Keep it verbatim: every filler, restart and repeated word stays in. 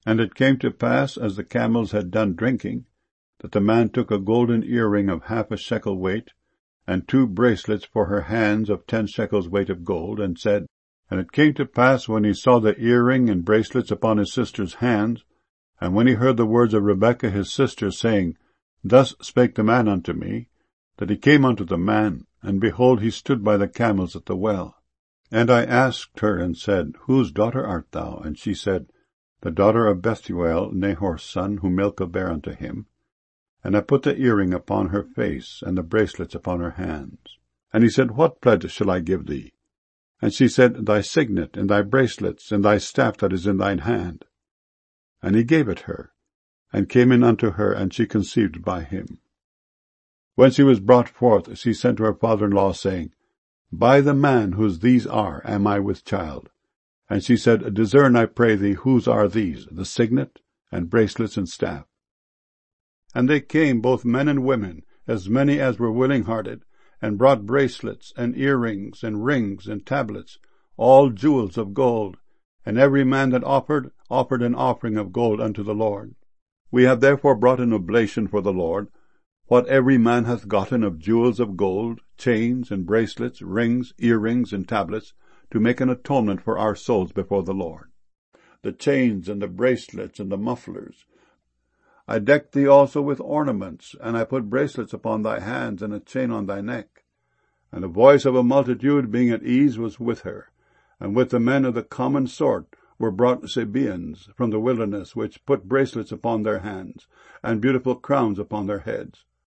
And it came to pass, as the camels had done drinking, that the man took a golden earring of half a shekel weight, and two bracelets for her hands of ten shekels weight of gold, and said, And it came to pass, when he saw the earring and bracelets upon his sister's hands, and when he heard the words of Rebekah his sister, saying, Thus spake the man unto me, that he came unto the man, and behold, he stood by the camels at the well. And I asked her, and said, Whose daughter art thou? And she said, The daughter of Bethuel, Nahor's son, whom Milcah bare unto him. And I put the earring upon her face, and the bracelets upon her hands. And he said, What pledge shall I give thee? And she said, Thy signet, and thy bracelets, and thy staff that is in thine hand. And he gave it her, and came in unto her, and she conceived by him. When she was brought forth, she sent to her father-in-law, saying, By the man whose these are am I with child. And she said, Discern, I pray thee, whose are these, the signet, and bracelets, and staff. And they came, both men and women, as many as were willing-hearted, and brought bracelets, and earrings, and rings, and tablets, all jewels of gold. And every man that offered, offered an offering of gold unto the Lord. We have therefore brought an oblation for the Lord, what every man hath gotten of jewels of gold, chains, and bracelets, rings, earrings, and tablets, to make an atonement for our souls before the Lord. The chains, and the bracelets, and the mufflers. I decked thee also with ornaments, and I put bracelets upon thy hands, and a chain on thy neck. And the voice of a multitude, being at ease, was with her. And with the men of the common sort were brought Sabaeans from the wilderness, which put bracelets upon their hands, and beautiful crowns upon their heads.